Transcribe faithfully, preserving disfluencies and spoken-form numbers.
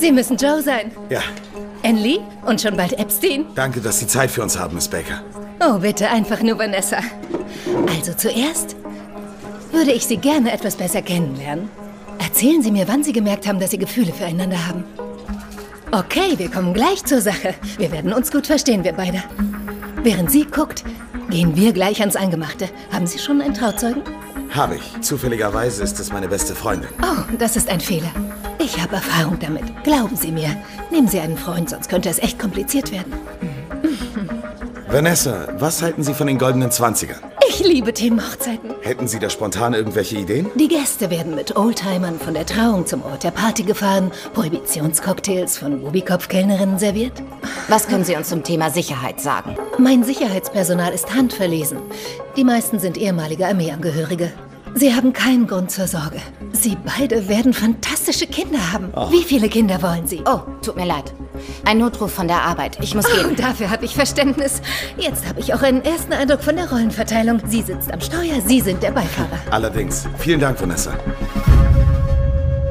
Sie müssen Joe sein. Ja. Enli und schon bald Epstein. Danke, dass Sie Zeit für uns haben, Miss Baker. Oh, bitte, einfach nur Vanessa. Also zuerst würde ich Sie gerne etwas besser kennenlernen. Erzählen Sie mir, wann Sie gemerkt haben, dass Sie Gefühle füreinander haben. Okay, wir kommen gleich zur Sache. Wir werden uns gut verstehen, wir beide. Während sie guckt, gehen wir gleich ans Eingemachte. Haben Sie schon einen Trauzeugen? Habe ich. Zufälligerweise ist es meine beste Freundin. Oh, das ist ein Fehler. Ich habe Erfahrung damit. Glauben Sie mir. Nehmen Sie einen Freund, sonst könnte es echt kompliziert werden. Vanessa, was halten Sie von den goldenen Zwanzigern? Ich liebe Themenhochzeiten. Hätten Sie da spontan irgendwelche Ideen? Die Gäste werden mit Oldtimern von der Trauung zum Ort der Party gefahren, Prohibitionscocktails von Bubikopf-Kellnerinnen serviert. Was können Sie uns zum Thema Sicherheit sagen? Mein Sicherheitspersonal ist handverlesen. Die meisten sind ehemalige Armeeangehörige. Sie haben keinen Grund zur Sorge. Sie beide werden fantastische Kinder haben. Oh. Wie viele Kinder wollen Sie? Oh, tut mir leid. Ein Notruf von der Arbeit. Ich muss gehen. Oh, dafür habe ich Verständnis. Jetzt habe ich auch einen ersten Eindruck von der Rollenverteilung. Sie sitzt am Steuer, Sie sind der Beifahrer. Allerdings. Vielen Dank, Vanessa.